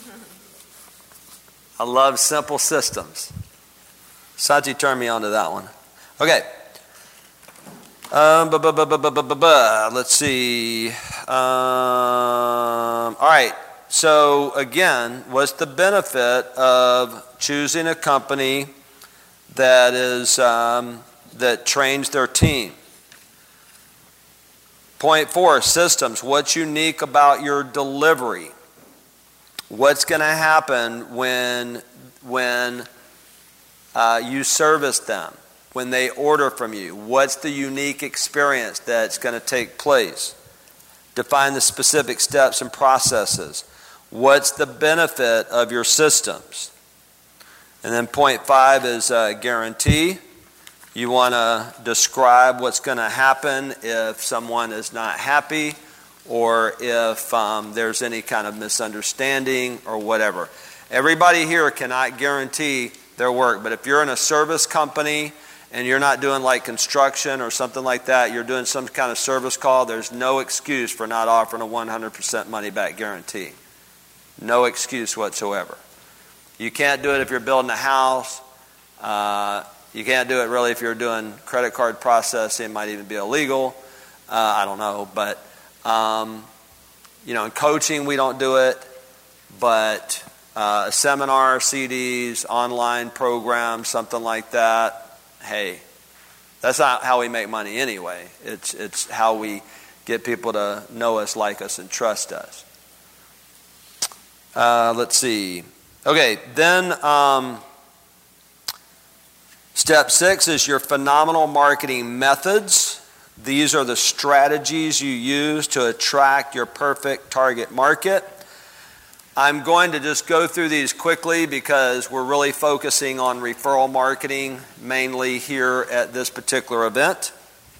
I love simple systems. Sachi turned me on to that one. Okay. Let's see. All right. So again, what's the benefit of choosing a company that is that trains their team? Point 4, systems. What's unique about your delivery? What's going to happen when you service them, when they order from you? What's the unique experience that's going to take place? Define the specific steps and processes. What's the benefit of your systems? And then point 5 is guarantee. You want to describe what's going to happen if someone is not happy or if there's any kind of misunderstanding or whatever. Everybody here cannot guarantee their work, but if you're in a service company and you're not doing like construction or something like that, you're doing some kind of service call, there's no excuse for not offering a 100% money back guarantee. No excuse whatsoever. You can't do it if you're building a house. You can't do it really if you're doing credit card processing. It might even be illegal. I don't know. But, in coaching we don't do it. But seminar, CDs, online programs, something like that, hey, that's not how we make money anyway. It's how we get people to know us, like us, and trust us. Let's see. Okay, then step 6 is your phenomenal marketing methods. These are the strategies you use to attract your perfect target market. I'm going to just go through these quickly because we're really focusing on referral marketing mainly here at this particular event.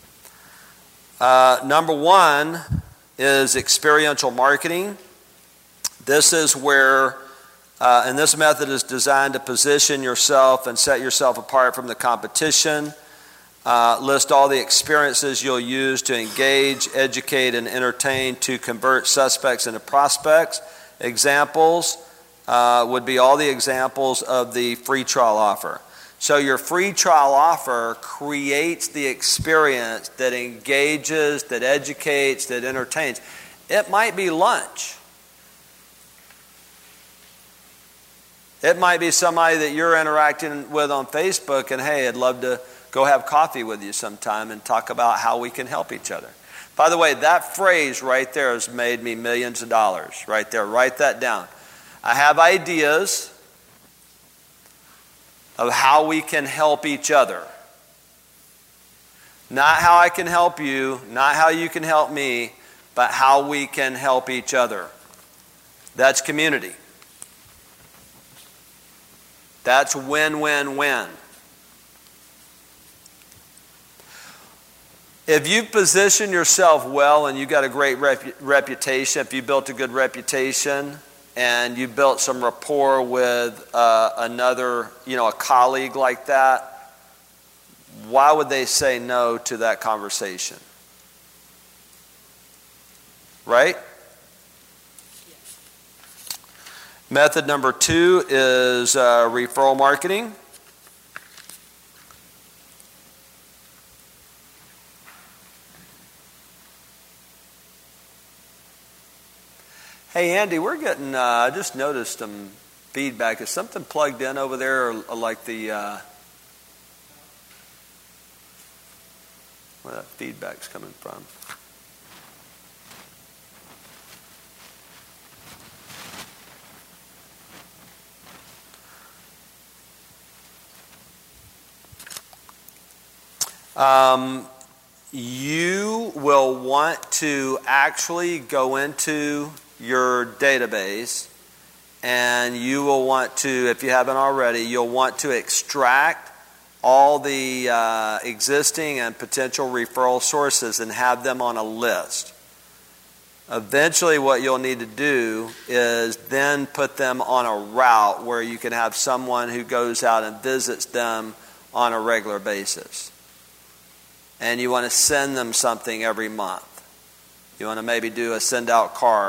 Number 1 is experiential marketing. This is where, and this method is designed to position yourself and set yourself apart from the competition. List all the experiences you'll use to engage, educate, and entertain to convert suspects into prospects. Examples would be all the examples of the free trial offer. So your free trial offer creates the experience that engages, that educates, that entertains. It might be lunch. It might be somebody that you're interacting with on Facebook and, hey, I'd love to go have coffee with you sometime and talk about how we can help each other. By the way, that phrase right there has made me millions of dollars. Right there. Write that down. I have ideas of how we can help each other. Not how I can help you, not how you can help me, but how we can help each other. That's community. That's win-win-win. If you position yourself well and you've got a great reputation, if you built a good reputation and you built some rapport with another, a colleague like that, why would they say no to that conversation? Right? Method number 2 is referral marketing. Hey, Andy, we're getting, I just noticed some feedback. Is something plugged in over there, or like the, where that feedback's coming from? You will want to actually go into your database, and you will want to, if you haven't already, you'll want to extract all the existing and potential referral sources and have them on a list. Eventually what you'll need to do is then put them on a route where you can have someone who goes out and visits them on a regular basis. And you want to send them something every month. You want to maybe do a send out card